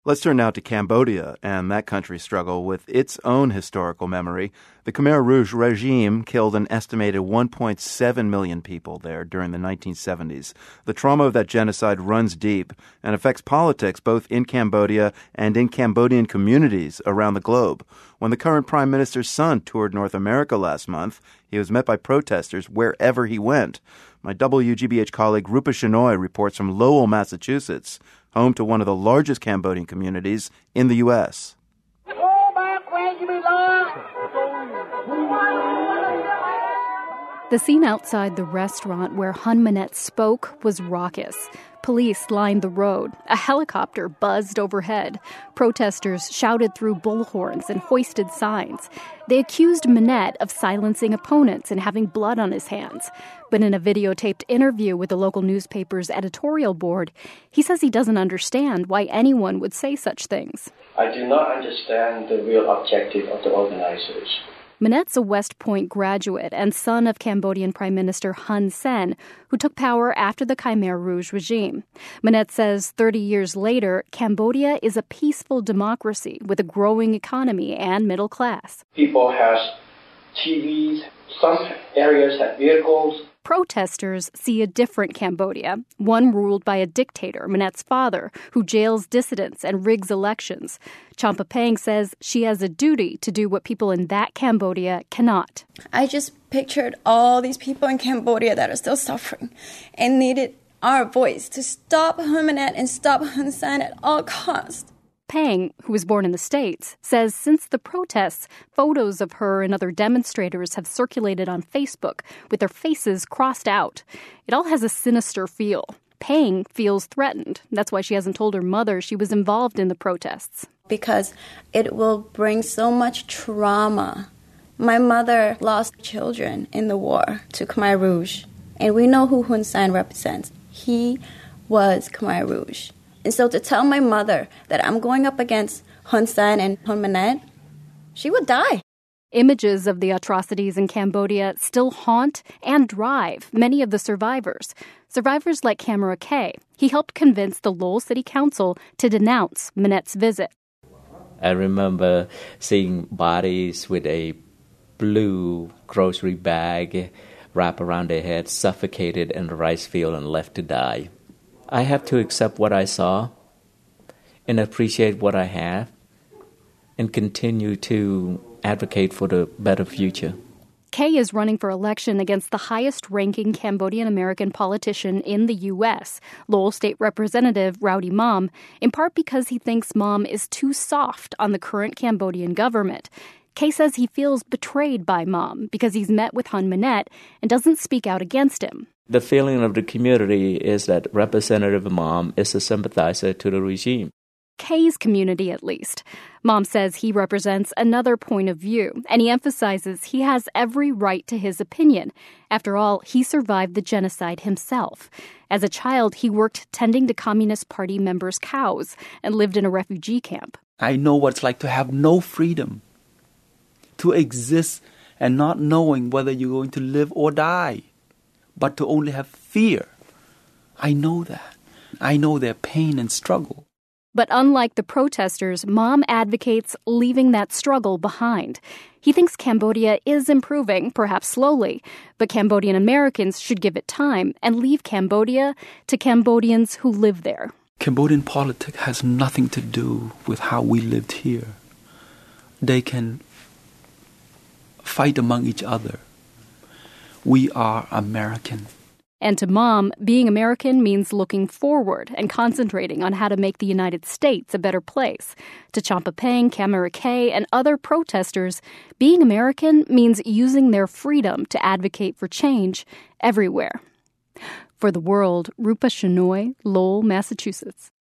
Let's turn now to Cambodia and that country's struggle with its own historical memory. The Khmer Rouge regime killed an estimated 1.7 million people there during the 1970s. The trauma of that genocide runs deep and affects politics both in Cambodia and in Cambodian communities around the globe. When the current prime minister's son toured North America last month, he was met by protesters wherever he went. My WGBH colleague Rupa Shenoy reports from Lowell, Massachusetts, home to one of the largest Cambodian communities in the U.S. The scene outside the restaurant where Hun Manet spoke was raucous. Police lined the road. A helicopter buzzed overhead. Protesters shouted through bullhorns and hoisted signs. They accused Manet of silencing opponents and having blood on his hands. But in a videotaped interview with the local newspaper's editorial board, he says he doesn't understand why anyone would say such things. I do not understand the real objective of the organizers. Manet's a West Point graduate and son of Cambodian Prime Minister Hun Sen, who took power after the Khmer Rouge regime. Manet says 30 years later, Cambodia is a peaceful democracy with a growing economy and middle class. People have TVs, some areas have vehicles. Protesters see a different Cambodia, one ruled by a dictator, Manet's father, who jails dissidents and rigs elections. Champapeng says she has a duty to do what people in that Cambodia cannot. I just pictured all these people in Cambodia that are still suffering and needed our voice to stop Hun Manet and stop Hun Sen at all costs. Peng, who was born in the States, says since the protests, photos of her and other demonstrators have circulated on Facebook with their faces crossed out. It all has a sinister feel. Peng feels threatened. That's why she hasn't told her mother she was involved in the protests. Because it will bring so much trauma. My mother lost children in the war to Khmer Rouge, and we know who Hun Sen represents. He was Khmer Rouge. And so to tell my mother that I'm going up against Hun Sen and Hun Manet, she would die. Images of the atrocities in Cambodia still haunt and drive many of the survivors. Survivors like Camera K. He helped convince the Lowell City Council to denounce Manet's visit. I remember seeing bodies with a blue grocery bag wrapped around their heads, suffocated in the rice field and left to die. I have to accept what I saw and appreciate what I have and continue to advocate for the better future. Kay is running for election against the highest-ranking Cambodian-American politician in the U.S., Lowell State Representative Rowdy Mom, in part because he thinks Mom is too soft on the current Cambodian government. Kay says he feels betrayed by Mom because he's met with Hun Manet and doesn't speak out against him. The feeling of the community is that Representative Mom is a sympathizer to the regime. Kay's community, at least. Mom says he represents another point of view, and he emphasizes he has every right to his opinion. After all, he survived the genocide himself. As a child, he worked tending to Communist Party members' cows and lived in a refugee camp. I know what it's like to have no freedom, to exist and not knowing whether you're going to live or die, but to only have fear. I know that. I know their pain and struggle. But unlike the protesters, Mom advocates leaving that struggle behind. He thinks Cambodia is improving, perhaps slowly, but Cambodian Americans should give it time and leave Cambodia to Cambodians who live there. Cambodian politics has nothing to do with how we lived here. They can fight among each other. We are American. And to Mom, being American means looking forward and concentrating on how to make the United States a better place. To Champapeng, Camera K, and other protesters, being American means using their freedom to advocate for change everywhere. For The World, Rupa Shenoy, Lowell, Massachusetts.